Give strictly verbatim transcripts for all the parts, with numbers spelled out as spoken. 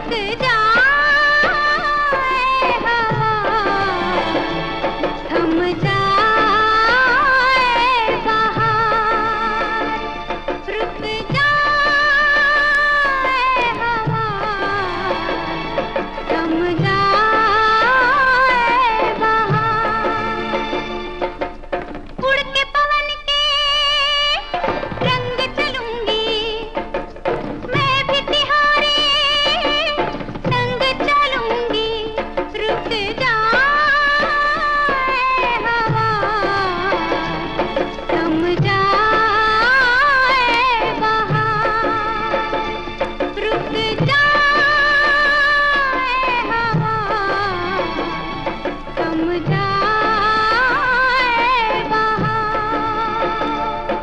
रुक जाए हवा, थम जाए बहार, रुक जाए हवा, थम जाए बहार। उड़ के पवन के रंग चलूंगी, मैं भी तिहारे संग चलूंगी, रुक जाए हवा, थम जाए बहार, रुक जाए हवा, थम जाए बहार।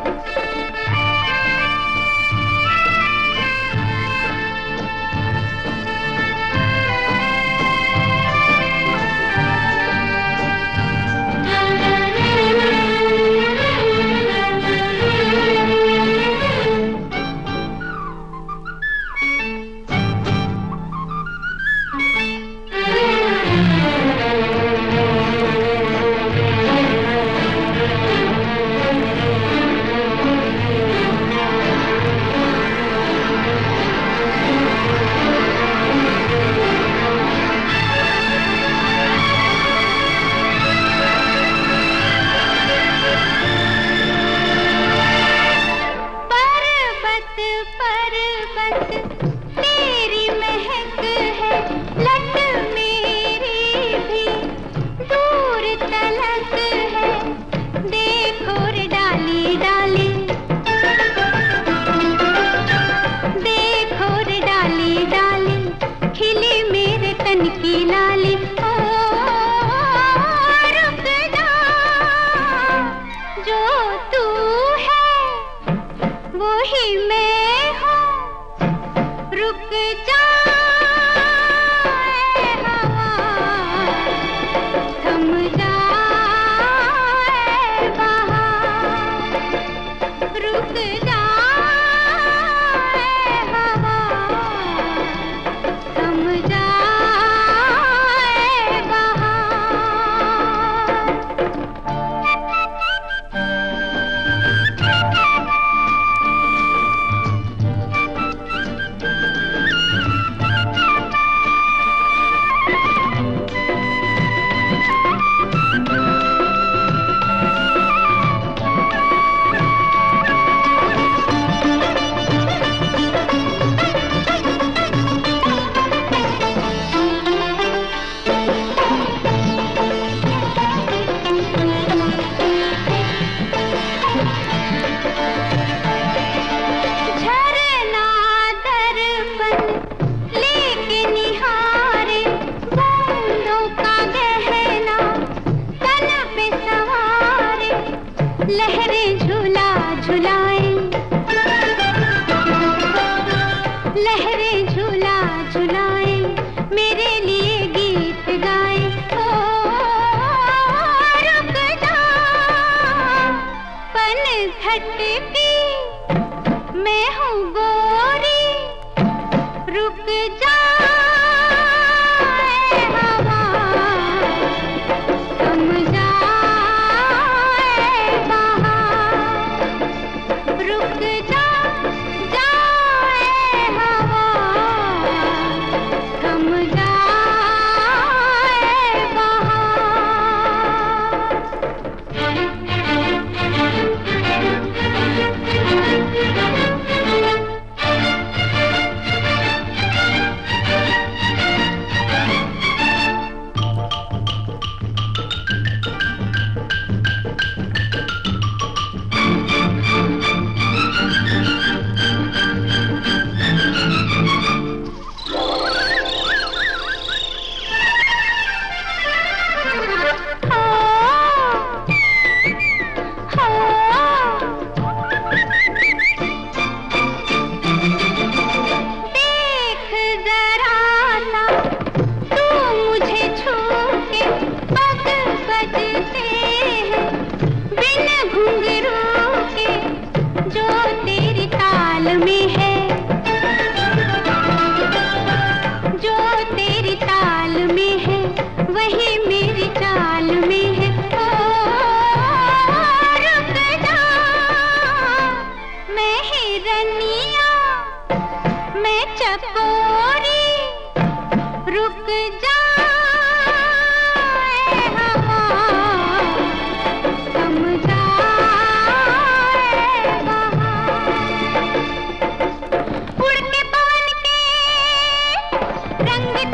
पर्वत पर्वत तेरी महक है, लट मेरी भी दूर तलक है, देखो रे डाली डाली, देखो रे डाली डाली, खिली मेरे तन की लाली। ओ रुक जा, जो तू है वही मैं हूँ, रुक जाए हवा, थम जाए बहार, रुक जाए हवा, थम जाए बहार। झरना दर्पण लेके निहारे, बूंदों का गहना तन पे सवारे, लहरें झूला झुलाए, लहरें झूला झुलाए, मेरे लिए गीत गाए। ओ रुक जा, पनघट की मैं हूँ गोरी, रुक जाए हवा, थम जाए बहार, रुक जा जाए हवा, थम जाए बहार। रंग